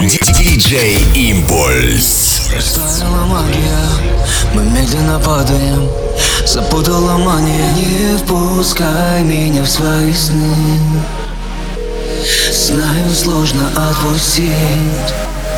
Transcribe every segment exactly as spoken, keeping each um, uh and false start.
диджей Импульс. Растаяла магия, мы медленно падаем. Запутала мания, не впускай меня в свои сны. Знаю, сложно отпустить.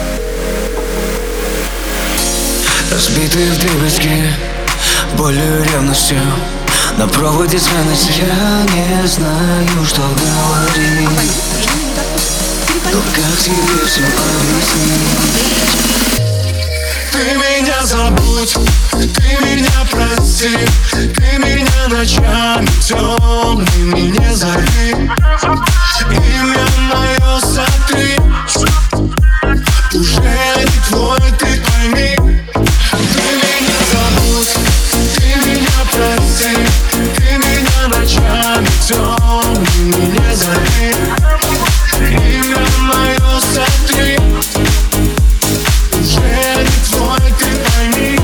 Разбитые вдребезги, болью и ревностью на проводе ценности. Я не знаю, что говорить, но как тебе все объяснить? Ты меня забудь, ты меня прости, ты меня ночами темными не зови. Имя мое сотри, уже не твой, ты пойми. Ты меня забудь, ты меня прости, ты меня ночами темными не зови. Имя мое сотри, уже не твой, ты пойми.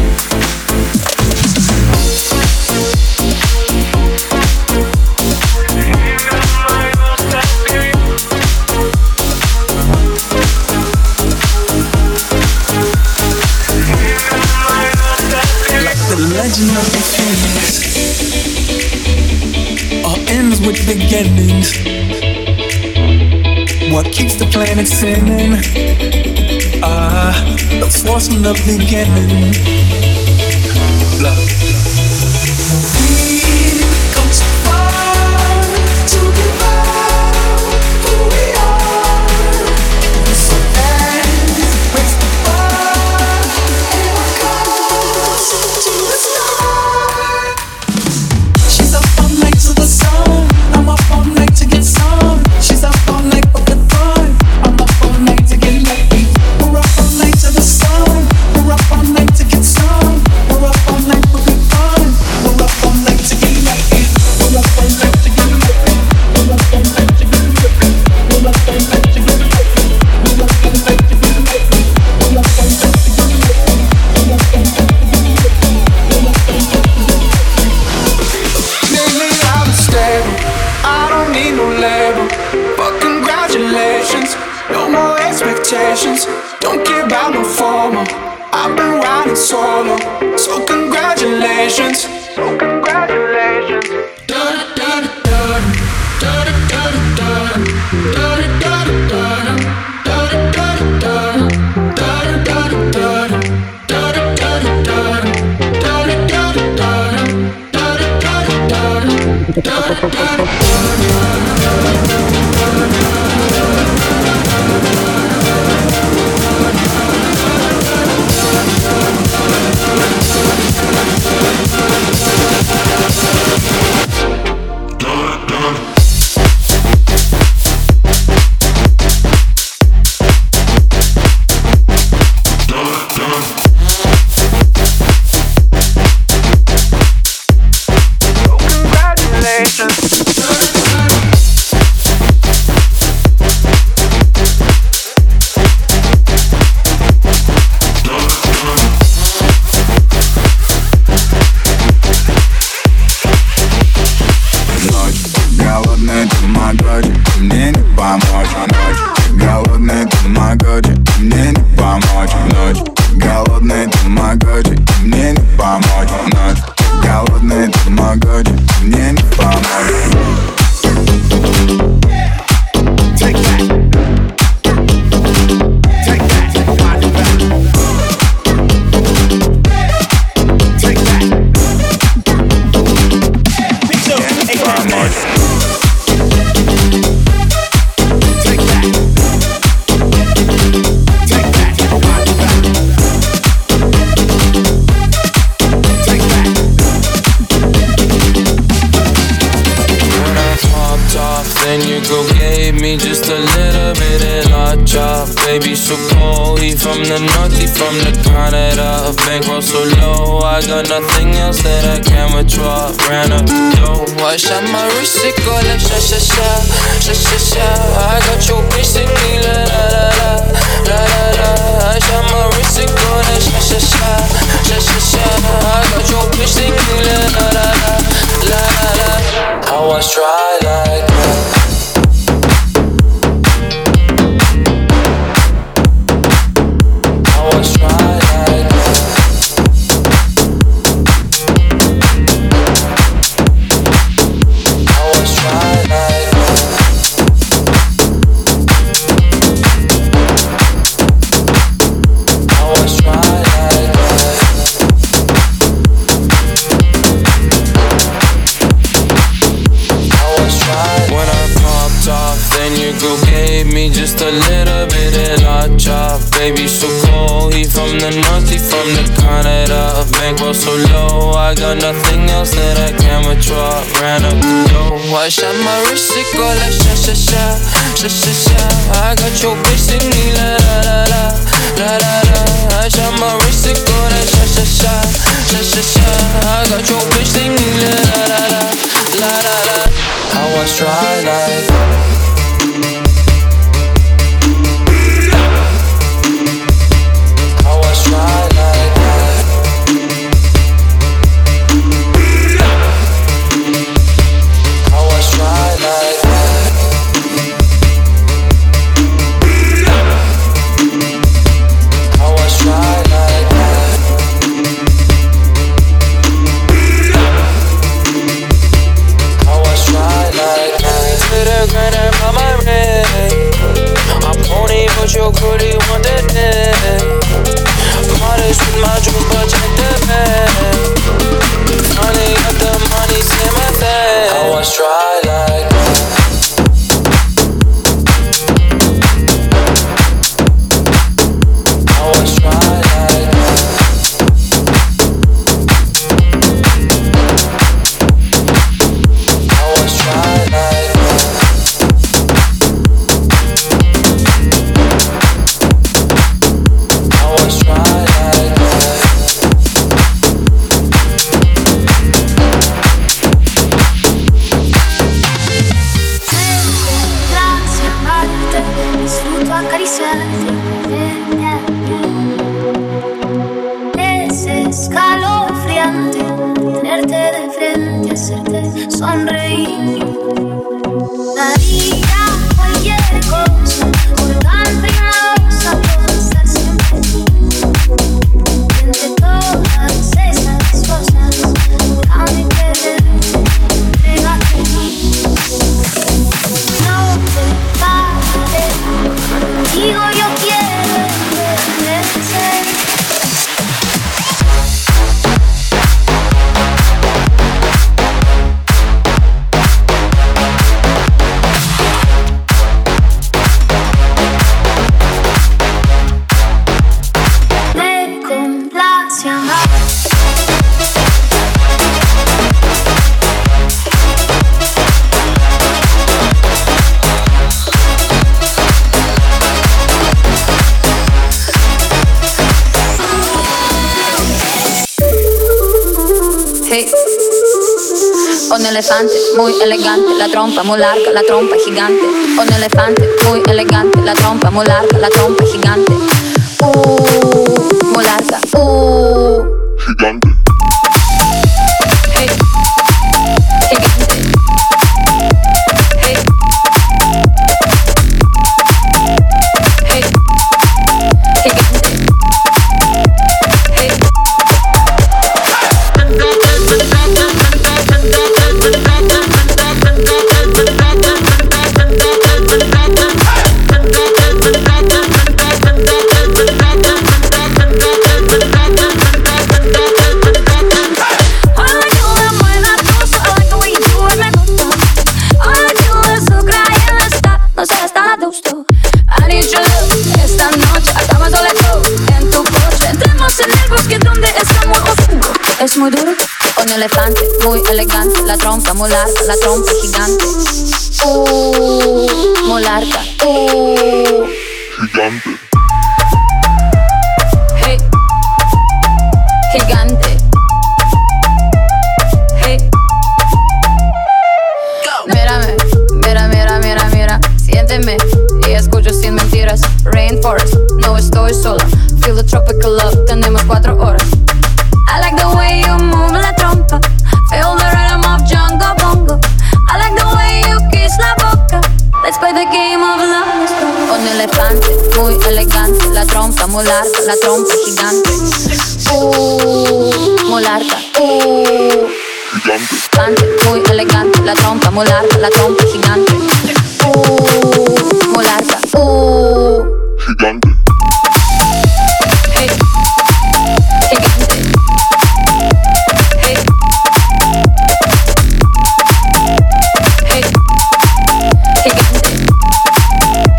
Like the legend of the phoenix, all ends with beginnings. What keeps the planet spinning? Ah, uh, the force from the beginning. Love. We've come so far to give up who we are. So let's raise the bar and we're close to the start. She's up all night to the sun. I'm up all night to get some. She's up all night for the fun. I'm up all night to get lucky. We're up all night to the sun. We're up all night to get some. We're up all night for good fun. We're up all night to get lucky. We're up all night to get lucky. We're up all night to get lucky. We're up all night to get lucky. We're up all night to get lucky. We're up all night to get lucky. We're up all night to get lucky. We're up all night to get lucky. Lately I've been stable. I don't need no label. But congratulations, no more expectations. Don't care about no formal. I've been riding solo, so congratulations. So congratulations. Da da da da da da da da da da Baby so cold, he from the north, he from the Canada. Bankroll so low, I got nothing else that I can withdraw. Ran up the dough, I shot my wrist, it go like sha sha sha, sha sha sha. I got your bitch singing la la la la la la. I shot my wrist, it go like sha sha sha, sha sha sha. I got your bitch singing la la la la la la. I was try like that. hate me just a little bit of la chop. Baby so cold, he from the north, he from the Canada. Bankroll so low, I got nothing else that I can withdraw. Ran up the dough, I shot my wrist, it go like sha sha sha, sha sha sha. I got your bitch singing la la la la, la la la. I shot my wrist, it go like sha sha sha, sha sha sha. I got your bitch singing la la la la, la la la. I was dry like. Your booty want that day. Modest with my jewels, but check the bag. Money up the money, say my thing. I was dry like I was dry like I was dry like ese escalofriante, tenerte de frente, hacerte sonreír. Daría cualquier cosa por tan primosa, por estar siempre aquí. Y entre todas esas cosas, déjame quererte, entrégate a mí. No te pagaré, contigo yo quiero envejecer. Hey. Un elefante muy elegante, la trompa muy larga, la trompa gigante. Un elefante muy elegante, la trompa muy larga, la trompa gigante. Uh, muy larga. Uh, Gigante. Hey. Gigante. Hey. Hey. Gigante. Hey. Es muy duro. Un elefante muy elegante, la trompa muy larga, la trompa gigante. Uh, muy larga. Uh. Gigante. Hey. Gigante. Hey. Mírame, mira, mira, mira, mira. Siénteme y escucho sin mentiras. Rainforest, no estoy sola. Feel the tropical love, tenemos cuatro horas. I like the way you move la trompa. Feel the rhythm of Jungle Bongo. I like the way you kiss la boca. Let's play the game of love. Un elefante muy elegante, la trompa muy larga, la trompa gigante. Uh, muy larga. Uh, Gigante. elefante muy elegante, la trompa muy larga, la trompa gigante. Uh, muy larga. Uh, Gigante. Hey. Gigante. Hey. Hey. Gigante.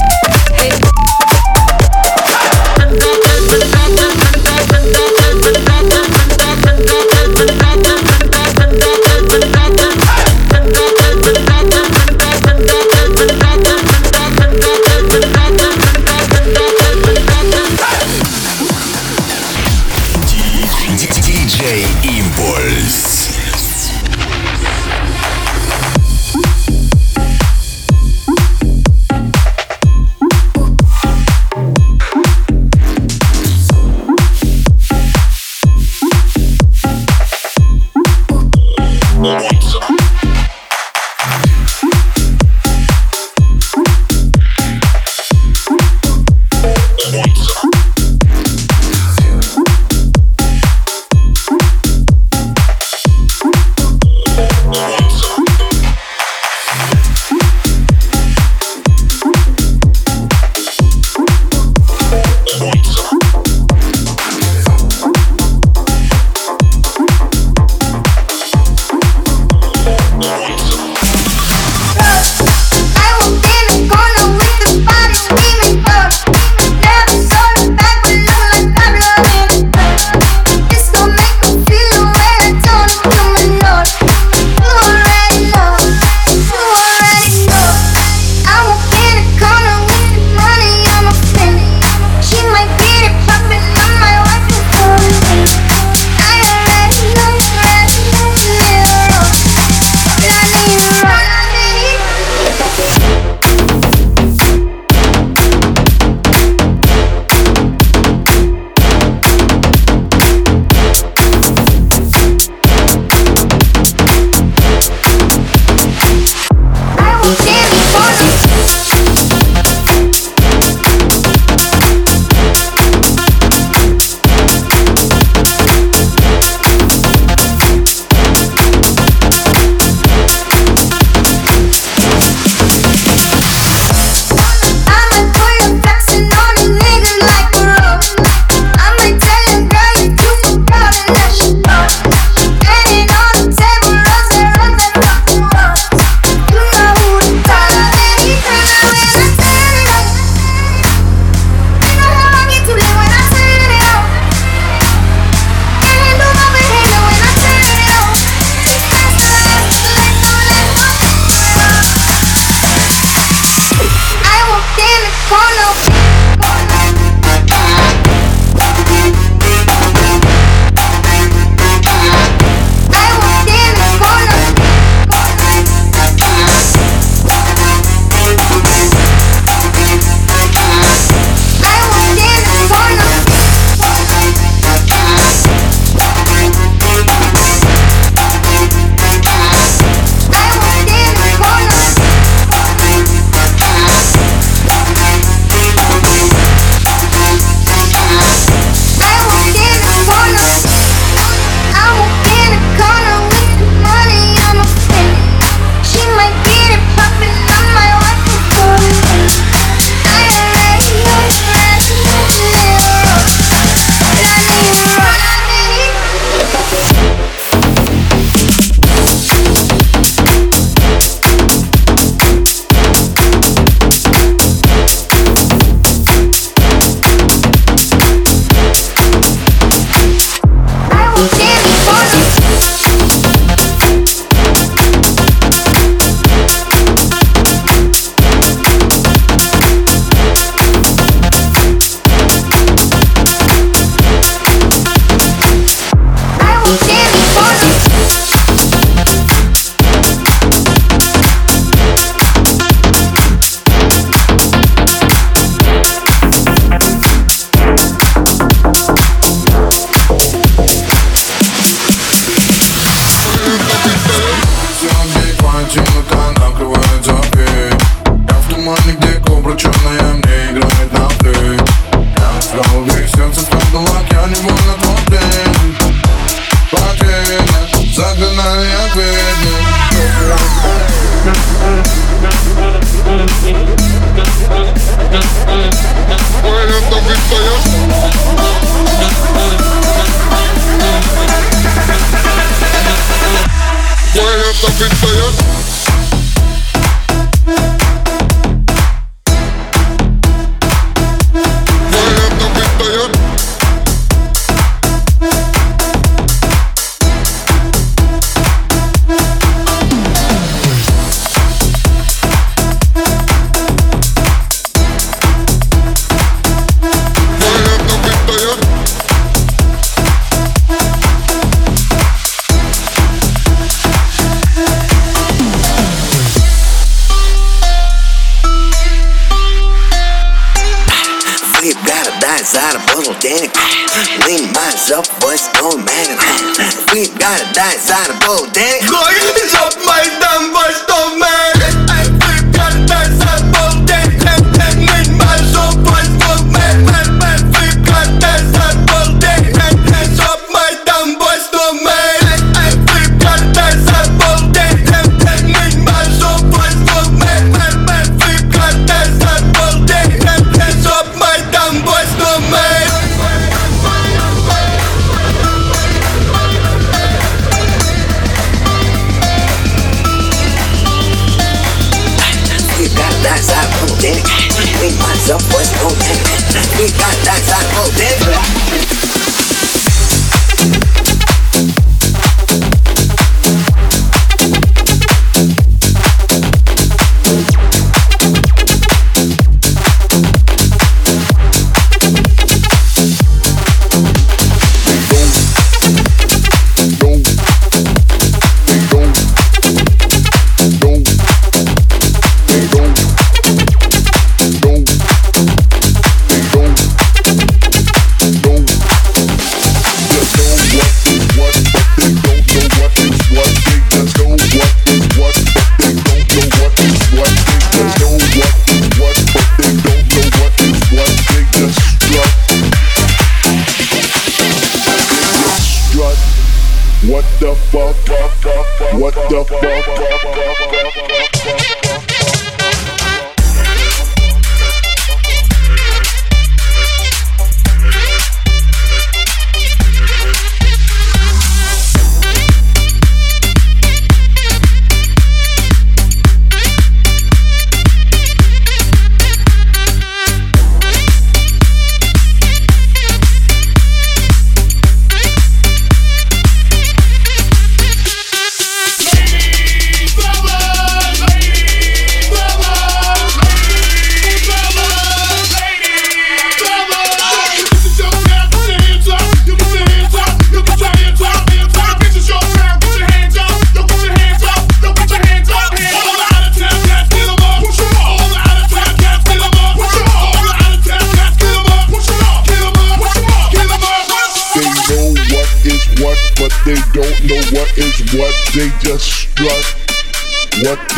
Don't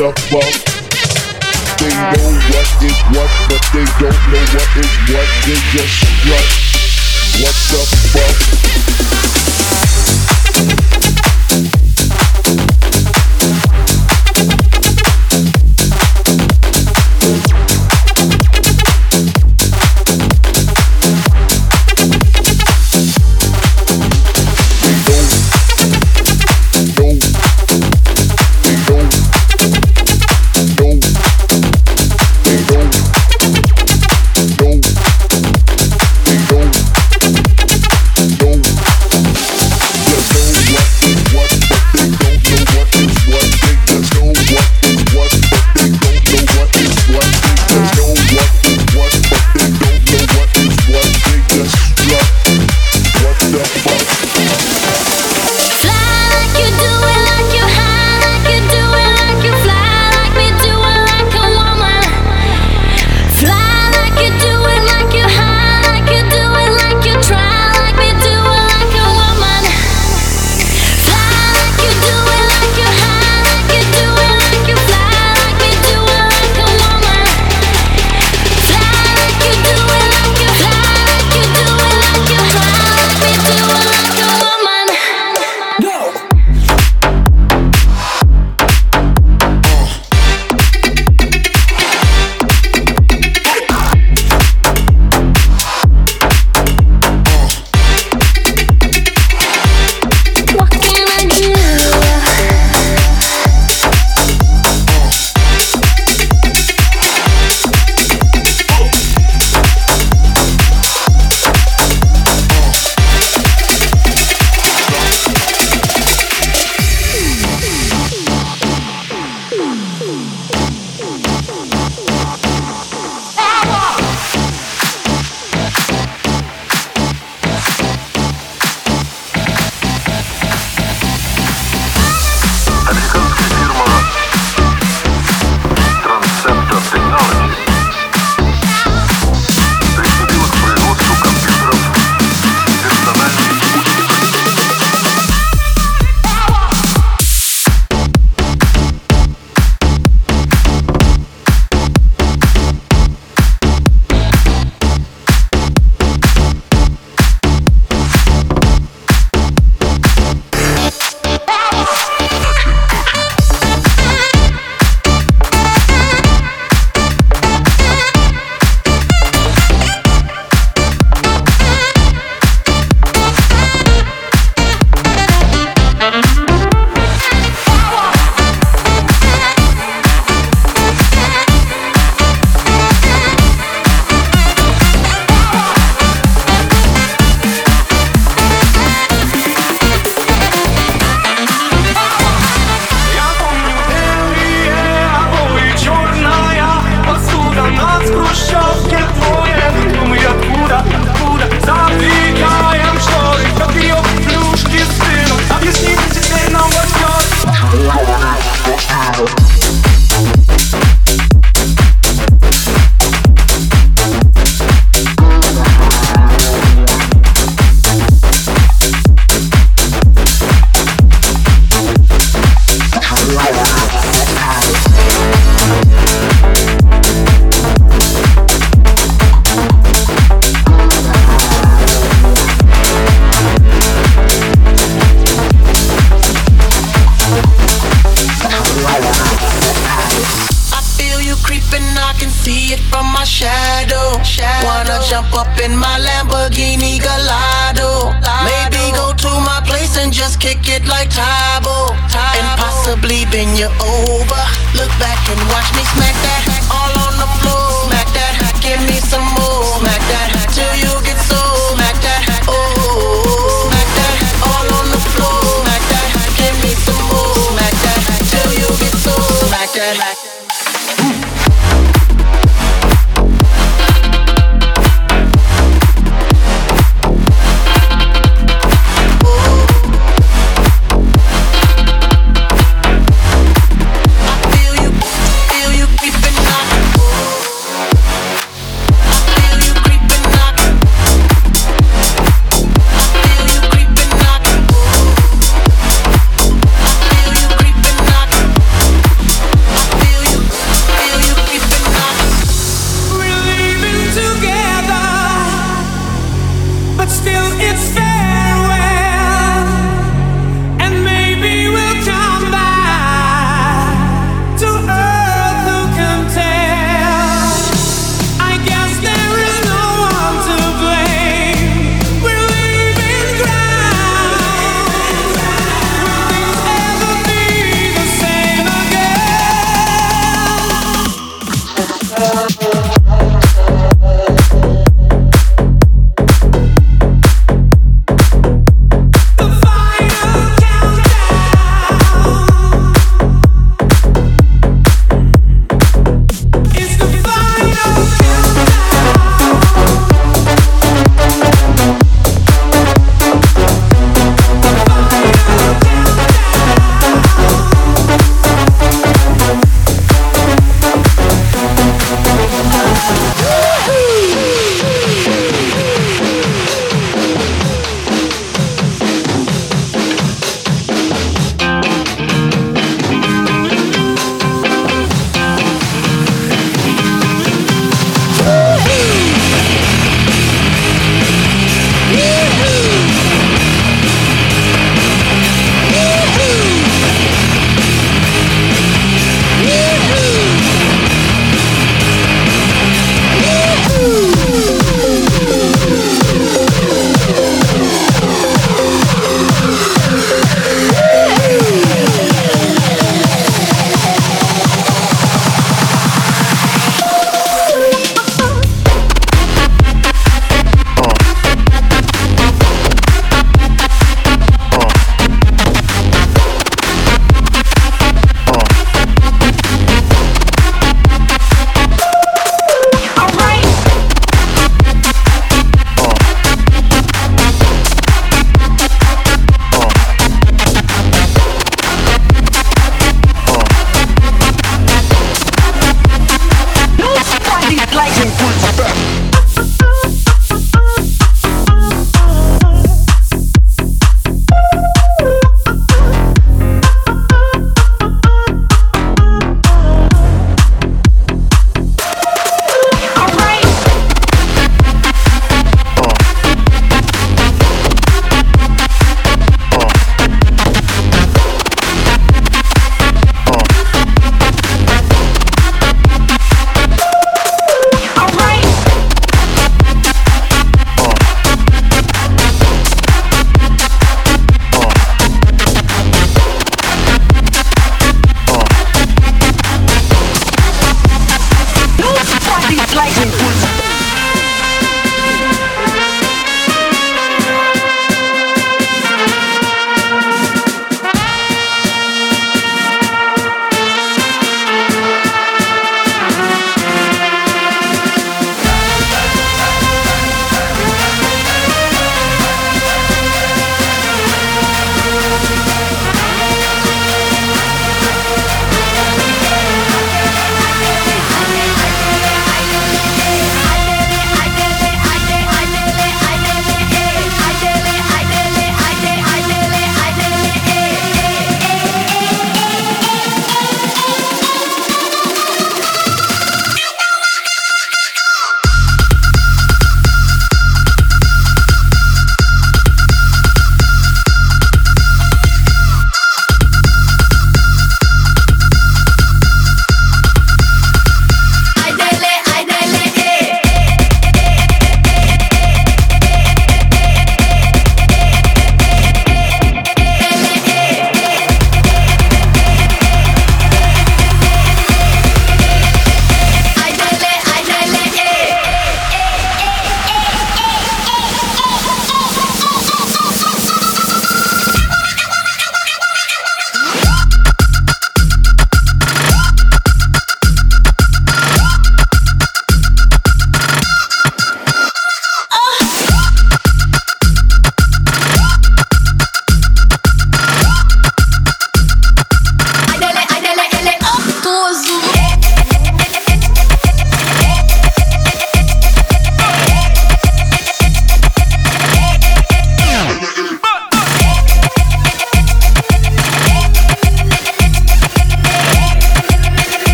the fuck? They know what is what, but they don't know what is what. They just strut. What the fuck? Feel you, feel you creeping up.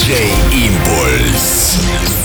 диджей Импульс.